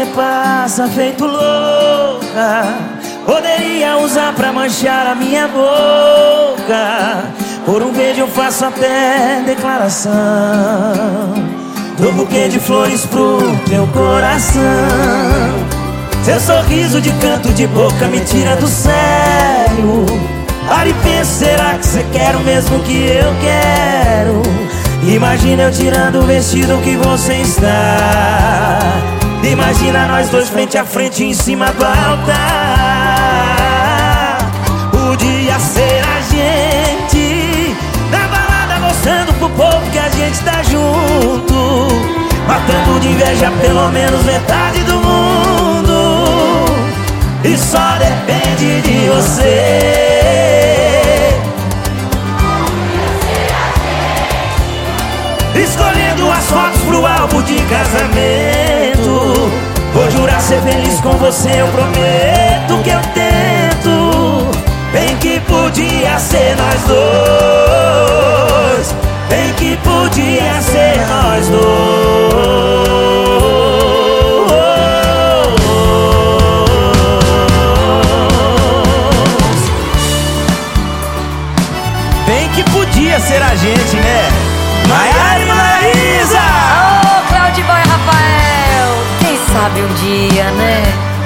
você passa feito louca. Poderia usar pra manchar a minha boca. Por um beijo eu faço até declaração. Dou buquê de flores pro teu coração. Seu sorriso de canto de boca me tira do sério. Para e penso, será que você quer o mesmo que eu quero? Imagina eu tirando o vestido que você está. Imagina nós dois frente a frente em cima do altar. Podia ser a gente na balada, mostrando pro povo que a gente tá junto, matando de inveja pelo menos metade do mundo. E só depende de você. Escolhendo as fotos pro álbum de casamento. Vou jurar ser feliz com você, eu prometo que eu tento. Bem que podia ser nós dois. Bem que podia ser nós dois. Bem que podia ser a gente, né? Maiara e Maraísa! Ô, Claudio Boy Rafael, quem sabe um dia, né?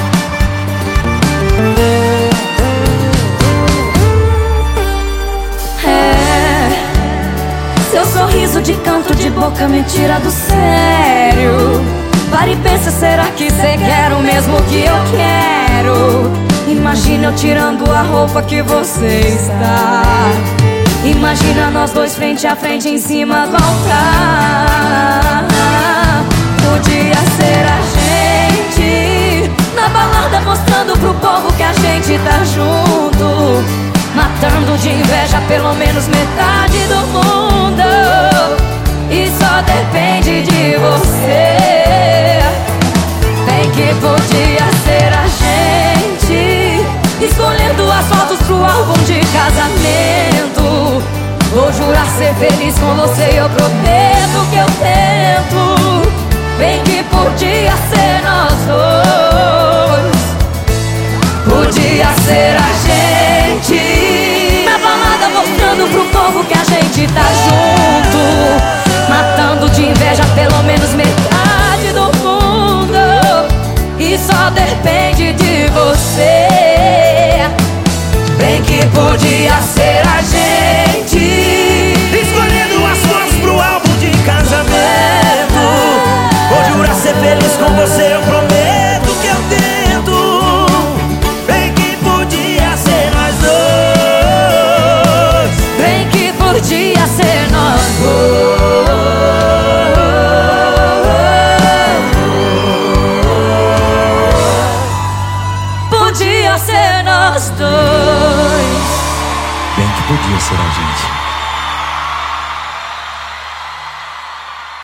Seu sorriso de canto de boca me tira do sério. Para e pensa, será que cê quer o mesmo que eu quero? Imagina eu tirando a roupa que você está. Imagina nós dois frente a frente em cima do altar. Podia ser a gente na balada, mostrando pro povo que a gente tá junto, matando de inveja pelo menos metade do mundo. E só depende de você. Bem que podia ser a gente escolhendo as fotos pro álbum de casamento. Vou jurar ser feliz com você, eu prometo que eu tento. Bem que podia ser nós dois. Podia ser a gente na balada, mostrando pro povo que a gente tá junto, matando de inveja pelo menos metade do mundo. E só depende de você. Bem que podia ser a gente escolhendo as fotos pro álbum de casamento. Vou jurar ser feliz com você, eu prometo que eu tento. Bem que podia ser nós dois. Bem que podia ser nós dois. Podia ser nós dois. Bem que podia ser a gente.